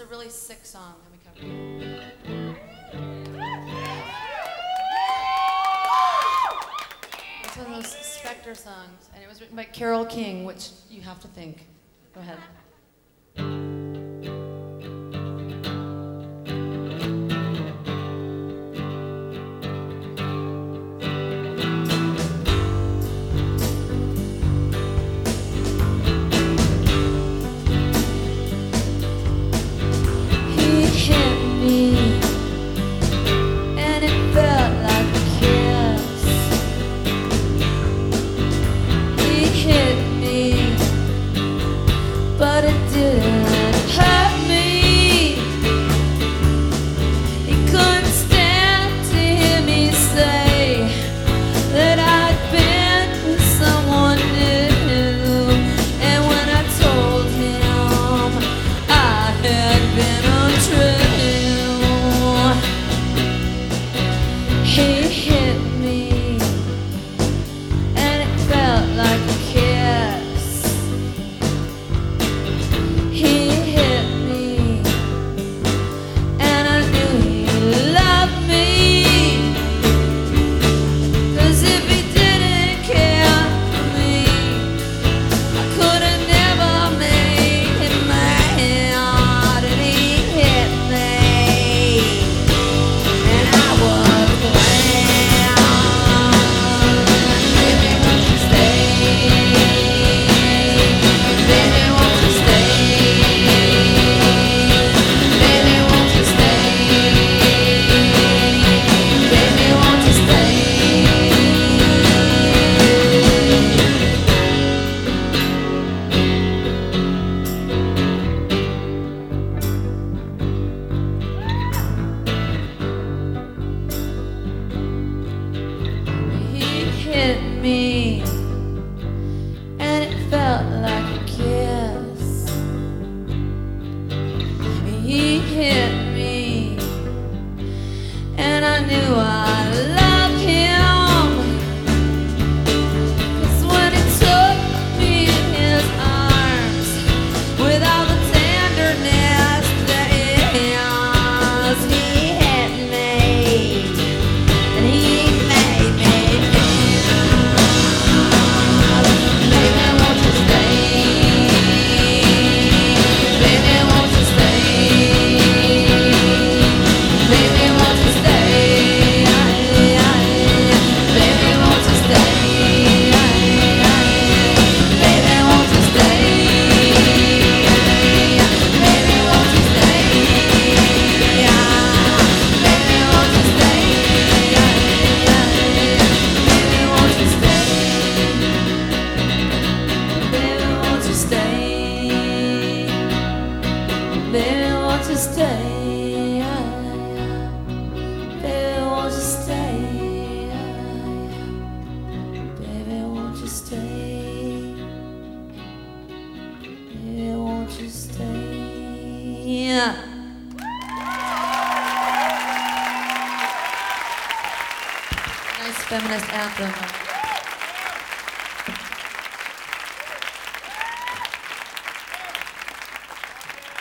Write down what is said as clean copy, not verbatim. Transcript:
a really sick song that we covered. It's one of those Spectre songs, and it was written by Carole King, which you have to think. Go ahead. But it didn't hurt me. He couldn't stand to hear me say that I'd been with someone new. And when I told him I had been untrue, he hit me, and it felt like a kiss. He hit me, and I knew he loved me. 'Cause if he didn't care for me, I could have never made him mad. And he hit me, and I was glad. Baby, won't you stay? Baby, won't you stay? Baby, won't you stay? Baby, won't you stay? He hit me, and it felt like a kiss. He hit me, and I knew I loved him. 'Cause when he took me in his arms, with all the tenderness that it has, he hit me, and he made me feel. Baby, won't you stay? Baby, won't you stay? Baby, won't you stay? Baby, won't you stay? Baby, won't you stay? Baby, won't you stay? Baby, won't you stay? Baby, won't you stay? Baby, won't you stay? Baby, won't you stay? Baby, won't you stay? Baby, won't you stay? Baby, won't you stay? Nice feminist anthem.